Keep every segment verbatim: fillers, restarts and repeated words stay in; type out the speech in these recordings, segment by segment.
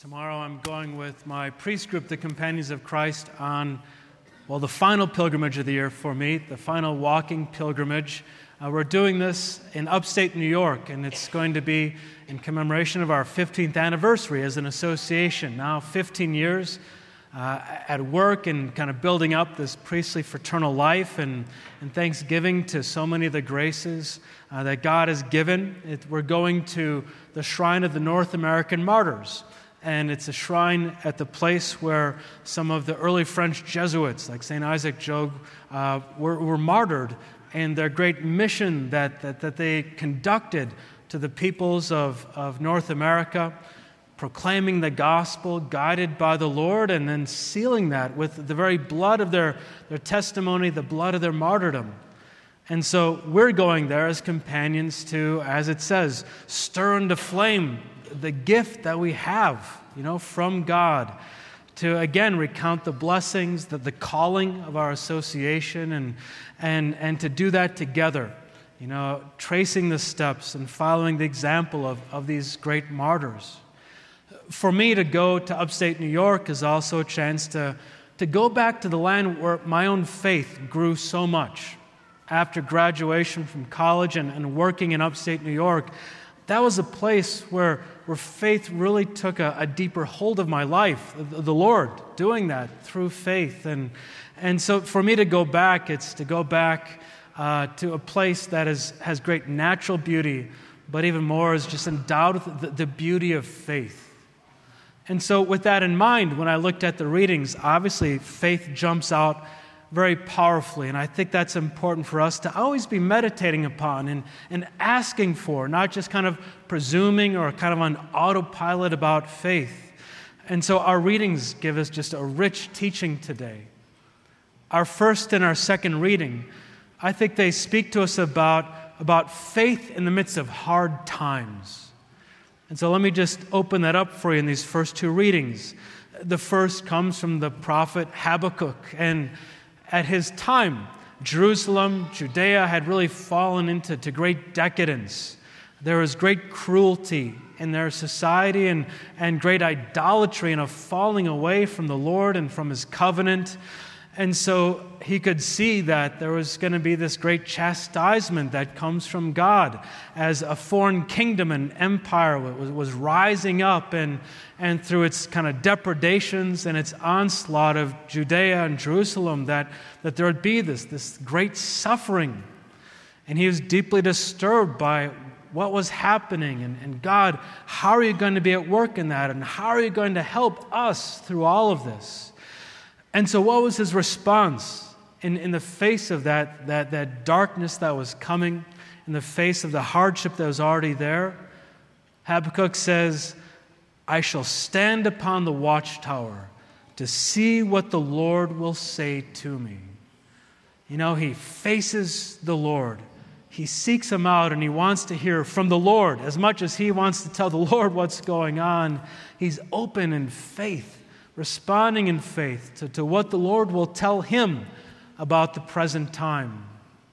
Tomorrow I'm going with my priest group, the Companions of Christ, on, well, the final pilgrimage of the year for me, the final walking pilgrimage. Uh, we're doing this in upstate New York, and it's going to be in commemoration of our fifteenth anniversary as an association. Now fifteen years uh, at work and kind of building up this priestly fraternal life and, and thanksgiving to so many of the graces uh, that God has given. It, we're going to the Shrine of the North American Martyrs. And it's a shrine at the place where some of the early French Jesuits, like Saint Isaac Jogues, uh, were, were martyred, and their great mission that, that, that they conducted to the peoples of, of North America, proclaiming the gospel, guided by the Lord, and then sealing that with the very blood of their, their testimony, the blood of their martyrdom. And so we're going there as companions to, as it says, stir into flame the gift that we have, you know, from God, to again recount the blessings, the, the calling of our association, and and and to do that together, you know, tracing the steps and following the example of, of these great martyrs. For me to go to upstate New York is also a chance to, to go back to the land where my own faith grew so much. After graduation from college and, and working in upstate New York, that was a place where, where faith really took a, a deeper hold of my life, the, the Lord doing that through faith. And, and so for me to go back, it's to go back uh, to a place that is, has great natural beauty, but even more is just endowed with the, the beauty of faith. And so with that in mind, when I looked at the readings, obviously faith jumps out very powerfully, and I think that's important for us to always be meditating upon and, and asking for, not just kind of presuming or kind of on autopilot about faith. And so our readings give us just a rich teaching today. Our first and our second reading, I think they speak to us about, about faith in the midst of hard times. And so let me just open that up for you in these first two readings. The first comes from the prophet Habakkuk, and at his time, Jerusalem, Judea had really fallen into to great decadence. There was great cruelty in their society and, and great idolatry and a falling away from the Lord and from His covenant. And so he could see that there was going to be this great chastisement that comes from God as a foreign kingdom and empire was, was rising up, and, and through its kind of depredations and its onslaught of Judea and Jerusalem, that, that there would be this, this great suffering. And he was deeply disturbed by what was happening. And, and God, how are you going to be at work in that? And how are you going to help us through all of this? And so what was his response in, in the face of that, that, that darkness that was coming, in the face of the hardship that was already there? Habakkuk says, I shall stand upon the watchtower to see what the Lord will say to me. You know, he faces the Lord. He seeks Him out, and he wants to hear from the Lord. As much as he wants to tell the Lord what's going on, he's open in faith, responding in faith to, to what the Lord will tell him about the present time.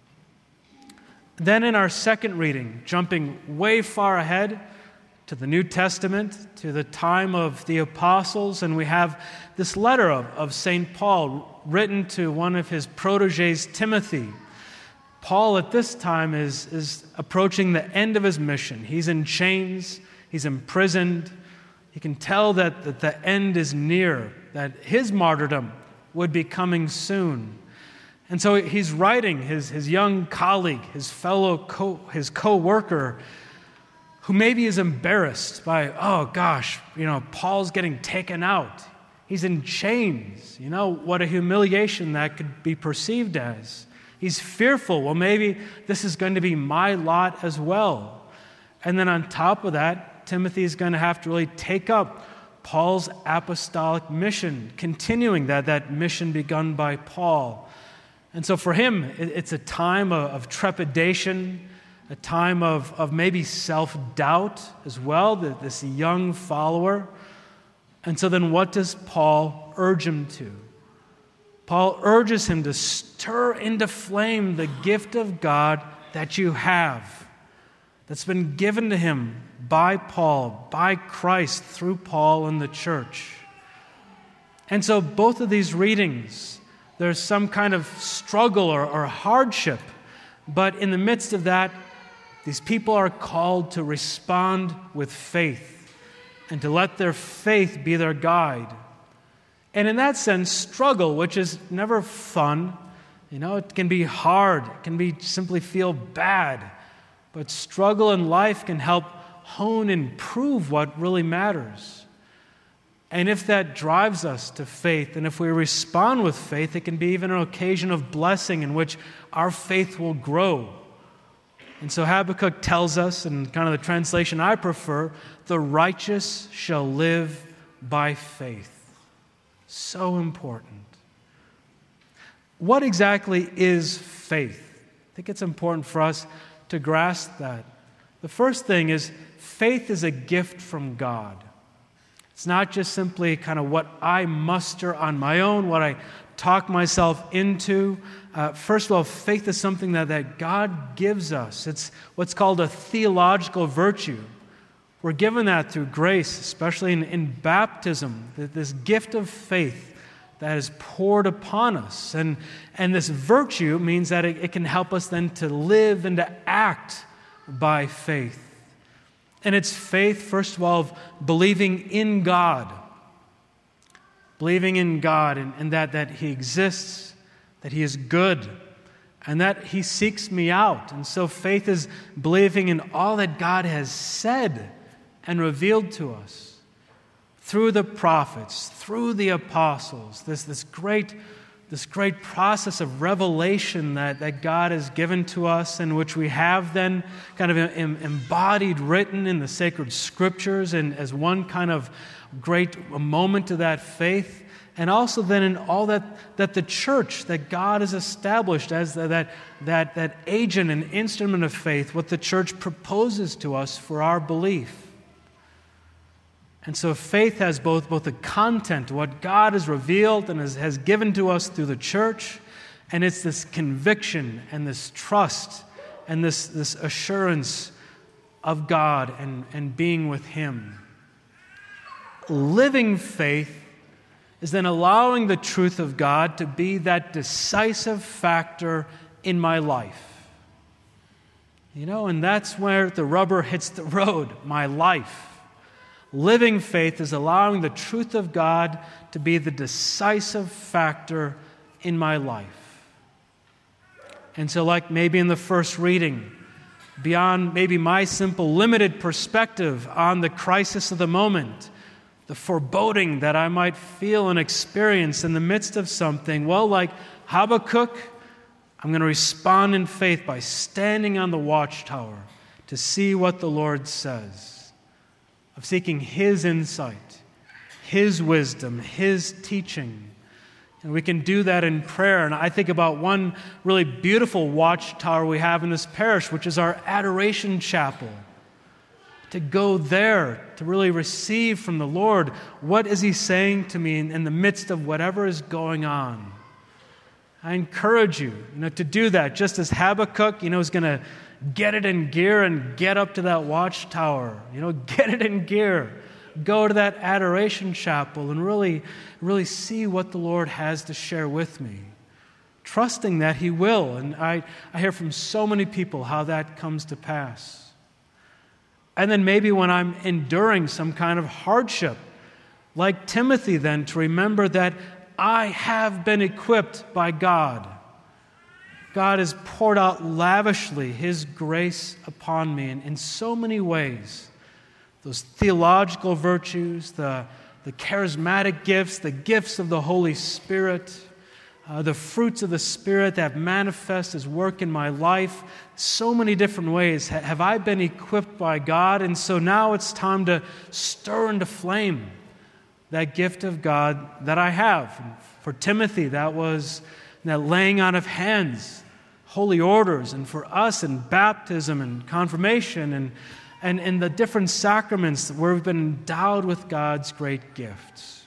Then in our second reading, jumping way far ahead to the New Testament, to the time of the apostles, and we have this letter of, of Saint Paul written to one of his protégés, Timothy. Paul at this time is, is approaching the end of his mission. He's in chains, he's imprisoned. He can tell that, that the end is near, that his martyrdom would be coming soon. And so he's writing his, his young colleague, his fellow, co, his co-worker, who maybe is embarrassed by, oh gosh, you know, Paul's getting taken out. He's in chains. You know, what a humiliation that could be perceived as. He's fearful. Well, maybe this is going to be my lot as well. And then on top of that, Timothy is going to have to really take up Paul's apostolic mission, continuing that, that mission begun by Paul. And so for him, it, it's a time of, of trepidation, a time of, of maybe self-doubt as well, that this young follower. And so then what does Paul urge him to? Paul urges him to stir into flame the gift of God that you have. that's been given to him by Paul, by Christ, through Paul and the church. And so both of these readings, there's some kind of struggle or, or hardship, but in the midst of that, these people are called to respond with faith and to let their faith be their guide. And in that sense, struggle, which is never fun, you know, it can be hard, it can be simply feel bad, but struggle in life can help hone and prove what really matters. And if that drives us to faith, and if we respond with faith, it can be even an occasion of blessing in which our faith will grow. And so Habakkuk tells us, in kind of the translation I prefer, the righteous shall live by faith. So important. What exactly is faith? I think it's important for us to grasp that. The first thing is faith is a gift from God. It's not just simply kind of what I muster on my own, what I talk myself into. Uh, first of all, faith is something that, that God gives us. It's what's called a theological virtue. We're given that through grace, especially in, in baptism, this gift of faith that is poured upon us. And, and this virtue means that it, it can help us then to live and to act by faith. And it's faith, first of all, of believing in God. Believing in God and, and that, that He exists, that He is good, and that He seeks me out. And so faith is believing in all that God has said and revealed to us through the prophets, through the apostles, this, this, great, this great process of revelation that, that God has given to us, and which we have then kind of embodied, written in the sacred scriptures, and as one kind of great moment to that faith, and also then in all that, that the church, that God has established as the, that, that, that agent and instrument of faith, what the church proposes to us for our belief. And so faith has both, both the content, what God has revealed and has, has given to us through the church, and it's this conviction and this trust and this, this assurance of God and, and being with Him. Living faith is then allowing the truth of God to be that decisive factor in my life. You know, and that's where the rubber hits the road, my life. Living faith is allowing the truth of God to be the decisive factor in my life. And so, like maybe in the first reading, beyond maybe my simple limited perspective on the crisis of the moment, the foreboding that I might feel and experience in the midst of something, well, like Habakkuk, I'm going to respond in faith by standing on the watchtower to see what the Lord says, of seeking His insight, His wisdom, His teaching. And we can do that in prayer. And I think about one really beautiful watchtower we have in this parish, which is our adoration chapel. To go there, to really receive from the Lord, what is He saying to me in, in the midst of whatever is going on. I encourage you, you know, to do that, just as Habakkuk, you know, is going to get it in gear and get up to that watchtower. You know, get it in gear. Go to that adoration chapel and really, really see what the Lord has to share with me. Trusting that He will. And I, I hear from so many people how that comes to pass. And then maybe when I'm enduring some kind of hardship, like Timothy then, to remember that I have been equipped by God. God has poured out lavishly His grace upon me in, in so many ways. Those theological virtues, the, the charismatic gifts, the gifts of the Holy Spirit, uh, the fruits of the Spirit that manifest His work in my life. So many different ways ha- have I been equipped by God, and so now it's time to stir into flame that gift of God that I have. And for Timothy, that was that laying on of hands, holy orders, and for us in baptism and confirmation and, and, and the different sacraments where we've been endowed with God's great gifts.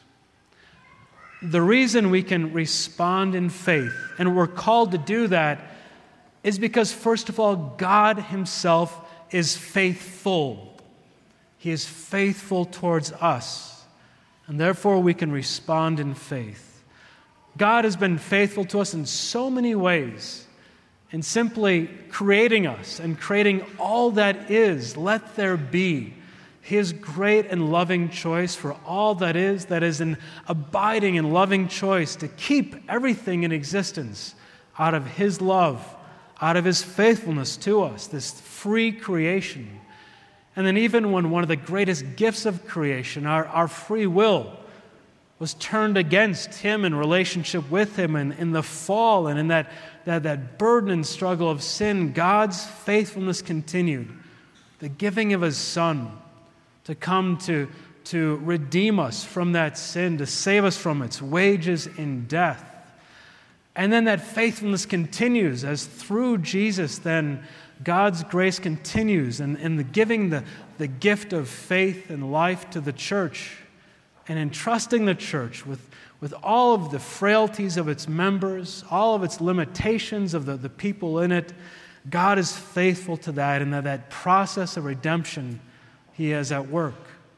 The reason we can respond in faith, and we're called to do that, is because, first of all, God Himself is faithful. He is faithful towards us, and therefore we can respond in faith. God has been faithful to us in so many ways, in simply creating us and creating all that is. Let there be. His great and loving choice for all that is, that is an abiding and loving choice to keep everything in existence out of His love, out of His faithfulness to us, this free creation. And then even when one of the greatest gifts of creation, our, our free will, was turned against Him in relationship with Him, and in the fall and in that, that, that burden and struggle of sin, God's faithfulness continued. The giving of His Son to come to, to redeem us from that sin, to save us from its wages in death. And then that faithfulness continues as through Jesus, then God's grace continues in, in the giving the, the gift of faith and life to the church, and entrusting the church with, with all of the frailties of its members, all of its limitations of the, the people in it. God is faithful to that, and that, that process of redemption He is at work.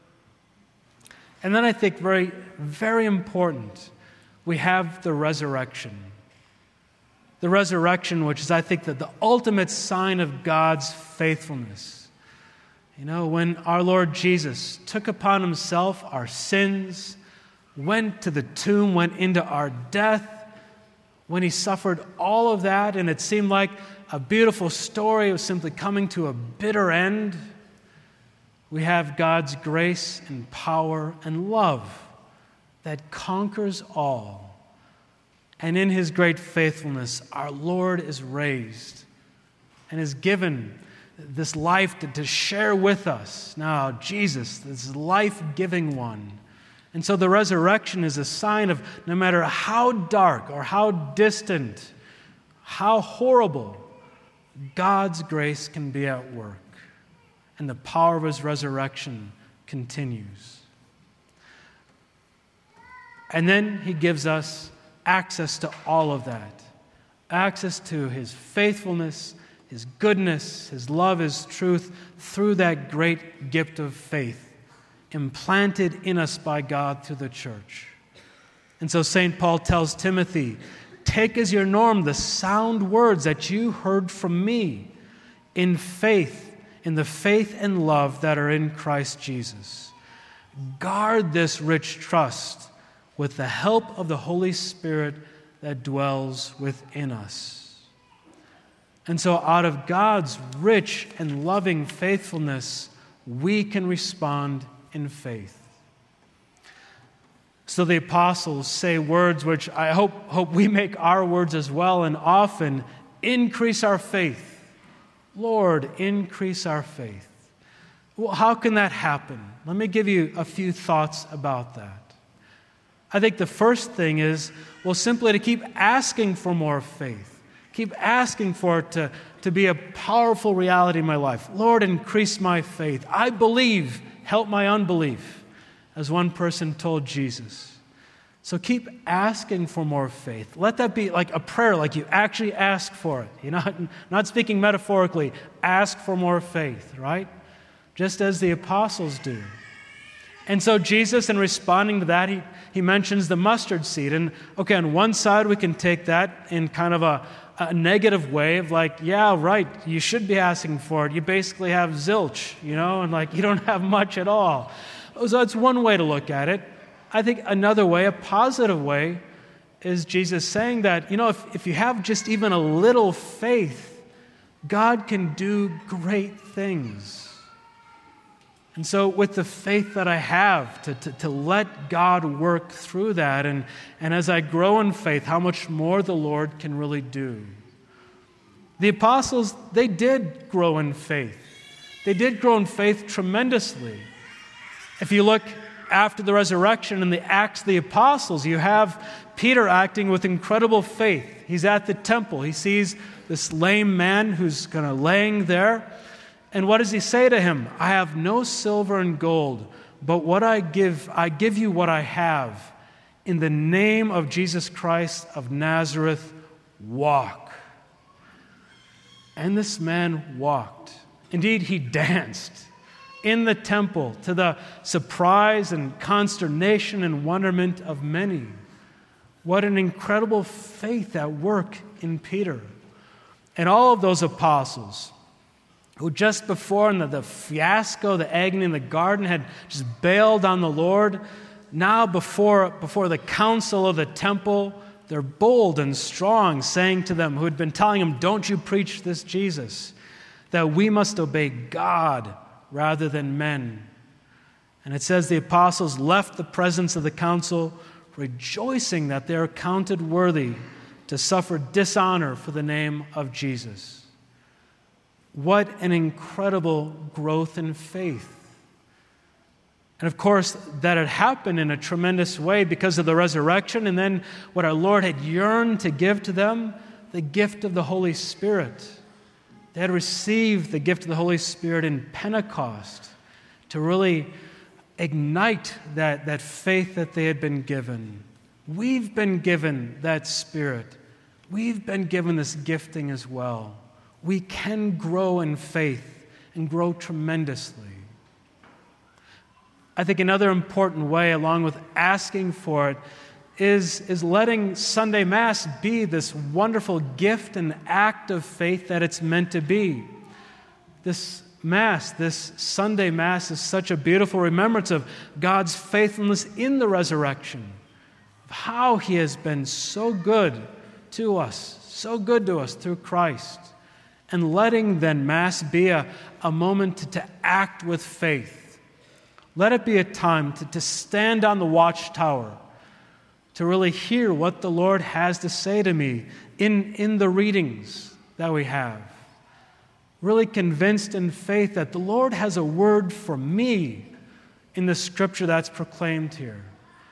And then I think very, very important, we have the resurrection. The resurrection, which is, I think, that the ultimate sign of God's faithfulness. You know, when our Lord Jesus took upon Himself our sins, went to the tomb, went into our death, when He suffered all of that, and it seemed like a beautiful story was simply coming to a bitter end, we have God's grace and power and love that conquers all. And in His great faithfulness, our Lord is raised and is given this life to, to share with us. Now, Jesus, this life-giving one. And so the resurrection is a sign of no matter how dark or how distant, how horrible, God's grace can be at work. And the power of His resurrection continues. And then He gives us access to all of that. Access to His faithfulness, His goodness, His love, His truth, through that great gift of faith, implanted in us by God through the church. And so Saint Paul tells Timothy, take as your norm the sound words that you heard from me in faith, in the faith and love that are in Christ Jesus. Guard this rich trust with the help of the Holy Spirit that dwells within us. And so out of God's rich and loving faithfulness, we can respond in faith. So the apostles say words which I hope, hope we make our words as well, and often increase our faith. Lord, increase our faith. Well, how can that happen? Let me give you a few thoughts about that. I think the first thing is, well, simply to keep asking for more faith. Keep asking for it to, to be a powerful reality in my life. Lord, increase my faith. I believe, help my unbelief, as one person told Jesus. So keep asking for more faith. Let that be like a prayer, like you actually ask for it. You're not, not speaking metaphorically. Ask for more faith, right? Just as the apostles do. And so Jesus, in responding to that, he, he mentions the mustard seed. And okay, on one side we can take that in kind of a, a negative way of like, yeah, right, you should be asking for it. You basically have zilch, you know, and like you don't have much at all. So that's one way to look at it. I think another way, a positive way, is Jesus saying that, you know, if, if you have just even a little faith, God can do great things. And so with the faith that I have, to, to, to let God work through that, and, and as I grow in faith, how much more the Lord can really do. The apostles, they did grow in faith. They did grow in faith tremendously. If you look after the resurrection in the Acts of the Apostles, you have Peter acting with incredible faith. He's at the temple. He sees this lame man who's kind of laying there. And what does he say to him? I have no silver and gold, but what I give, I give you what I have. In the name of Jesus Christ of Nazareth, walk. And this man walked. Indeed, he danced in the temple to the surprise and consternation and wonderment of many. What an incredible faith at work in Peter. And all of those apostles who just before in the, the fiasco, the agony in the garden had just bailed on the Lord, now before, before the council of the temple, they're bold and strong, saying to them who had been telling them, don't you preach this Jesus, that we must obey God rather than men. And it says the apostles left the presence of the council rejoicing that they are counted worthy to suffer dishonor for the name of Jesus. What an incredible growth in faith. And of course, that had happened in a tremendous way because of the resurrection, and then what our Lord had yearned to give to them, the gift of the Holy Spirit. They had received the gift of the Holy Spirit in Pentecost to really ignite that, that faith that they had been given. We've been given that Spirit. We've been given this gifting as well. We can grow in faith and grow tremendously. I think another important way, along with asking for it, is, is letting Sunday Mass be this wonderful gift and act of faith that it's meant to be. This Mass, this Sunday Mass, is such a beautiful remembrance of God's faithfulness in the resurrection, of how He has been so good to us, so good to us through Christ. And letting then Mass be a, a moment to, to act with faith. Let it be a time to, to stand on the watchtower, to really hear what the Lord has to say to me in, in the readings that we have. Really convinced in faith that the Lord has a word for me in the Scripture that's proclaimed here.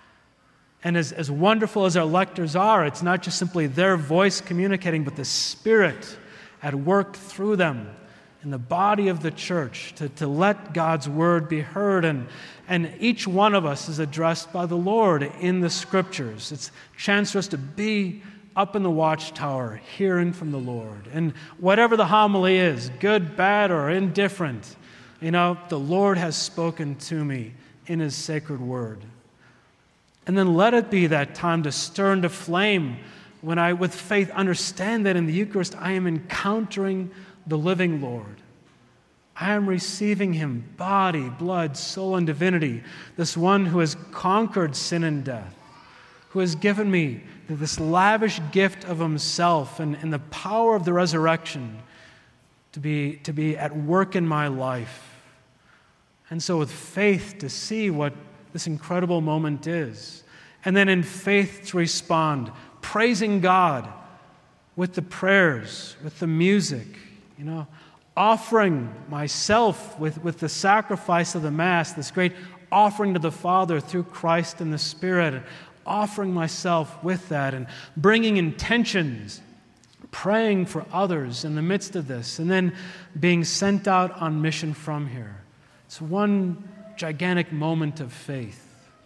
And as, as wonderful as our lectors are, it's not just simply their voice communicating, but the Spirit at work through them in the body of the church to, to let God's word be heard. And, and each one of us is addressed by the Lord in the Scriptures. It's a chance for us to be up in the watchtower hearing from the Lord. And whatever the homily is, good, bad, or indifferent, you know, the Lord has spoken to me in His sacred word. And then let it be that time to stir into flame when I, with faith, understand that in the Eucharist I am encountering the living Lord. I am receiving Him, body, blood, soul, and divinity, this one who has conquered sin and death, who has given me this lavish gift of Himself and, and the power of the resurrection to be, to be at work in my life. And so with faith to see what this incredible moment is, and then in faith to respond, praising God with the prayers, with the music, you know, offering myself with, with the sacrifice of the Mass, this great offering to the Father through Christ and the Spirit, offering myself with that and bringing intentions, praying for others in the midst of this, and then being sent out on mission from here. It's one gigantic moment of faith.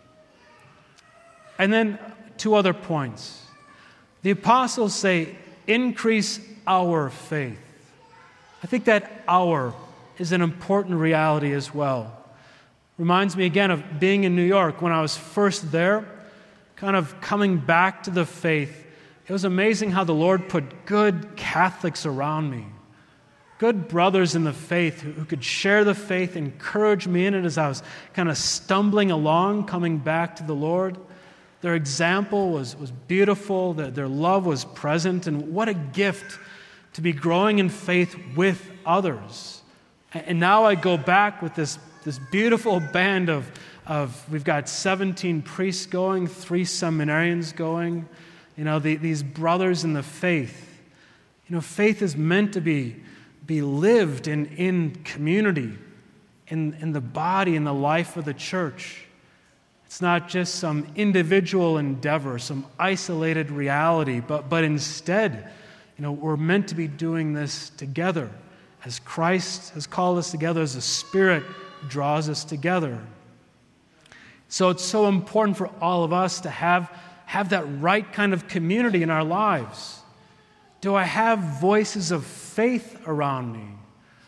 And then two other points. The apostles say, increase our faith. I think that our is an important reality as well. Reminds me again of being in New York when I was first there, kind of coming back to the faith. It was amazing how the Lord put good Catholics around me, good brothers in the faith who, who could share the faith, encourage me in it as I was kind of stumbling along, coming back to the Lord. Their example was, was beautiful. Their, their love was present. And what a gift to be growing in faith with others. And, and now I go back with this, this beautiful band of, of, we've got seventeen priests going, three seminarians going, you know, the, these brothers in the faith. You know, faith is meant to be, be lived in, in community, in, in the body, in the life of the church. It's not just some individual endeavor, some isolated reality, but, but instead, you know, we're meant to be doing this together as Christ has called us together, as the Spirit draws us together. So it's so important for all of us to have, have that right kind of community in our lives. Do I have voices of faith around me?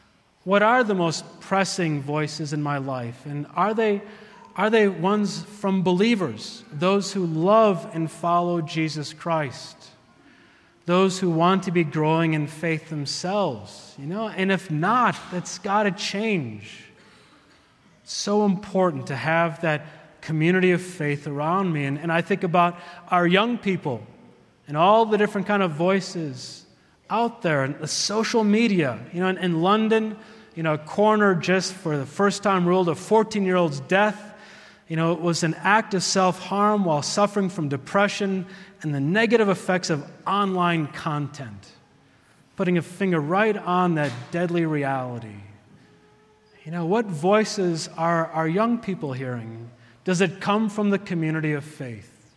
What are the most pressing voices in my life? And are they, are they ones from believers, those who love and follow Jesus Christ? Those who want to be growing in faith themselves, you know? And if not, that's got to change. It's so important to have that community of faith around me. And, and I think about our young people and all the different kind of voices out there, and the social media. You know, in, in London, you know, a coroner just for the first time ruled a fourteen-year-old's death. You know, it was an act of self-harm while suffering from depression and the negative effects of online content, putting a finger right on that deadly reality. You know, what voices are our young people hearing? Does it come from the community of faith?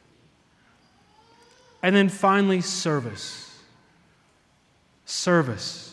And then finally, service. Service.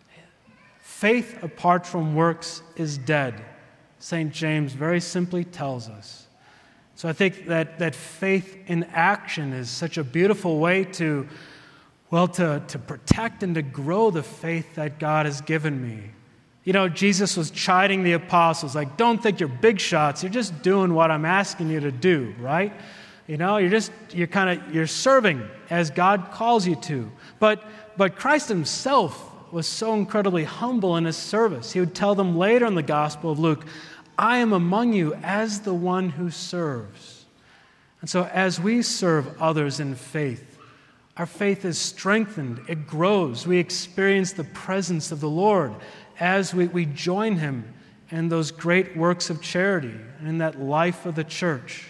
Faith apart from works is dead. Saint James very simply tells us. So I think that, that faith in action is such a beautiful way to, well, to, to protect and to grow the faith that God has given me. You know, Jesus was chiding the apostles, like, don't think you're big shots. You're just doing what I'm asking you to do, right? You know, you're just, you're kind of, you're serving as God calls you to. But, but Christ himself was so incredibly humble in his service. He would tell them later in the Gospel of Luke, I am among you as the one who serves. And so as we serve others in faith, our faith is strengthened, it grows. We experience the presence of the Lord as we, we join him in those great works of charity and in that life of the church.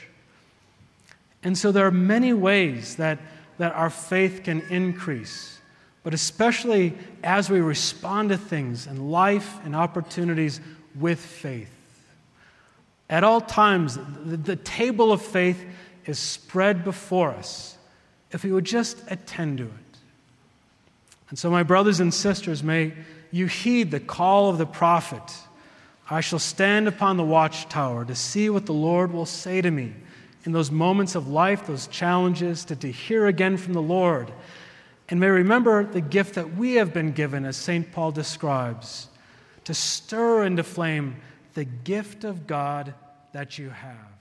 And so there are many ways that, that our faith can increase, but especially as we respond to things and life and opportunities with faith. At all times, the, the table of faith is spread before us if we would just attend to it. And so, my brothers and sisters, may you heed the call of the prophet. I shall stand upon the watchtower to see what the Lord will say to me in those moments of life, those challenges, to, to hear again from the Lord. And may remember the gift that we have been given, as Saint Paul describes, to stir into flame the gift of God that you have.